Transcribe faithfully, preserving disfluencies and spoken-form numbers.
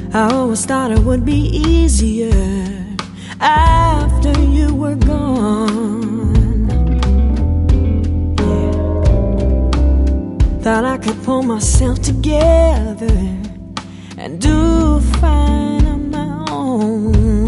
I always thought it would be easier after you were gone. Yeah. Thought I could pull myself together and do fine on my own.